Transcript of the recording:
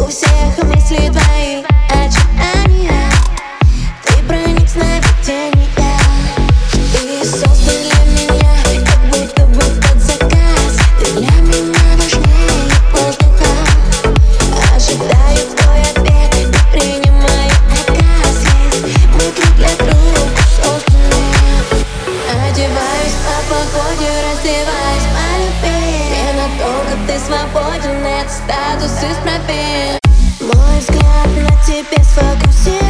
У всех мысли твои очарования, ты проник в сновидения и создан для меня, как будто бы под заказ. Ты для меня важнее воздуха. Ожидаю твой ответ и принимаю отказ. Ведь мы друг для друга созданы. Одеваюсь по погоде, раздеваюсь по любви. Не надолго ты свободен, это статус из профиль. Мой взгляд на тебе сфокусирован.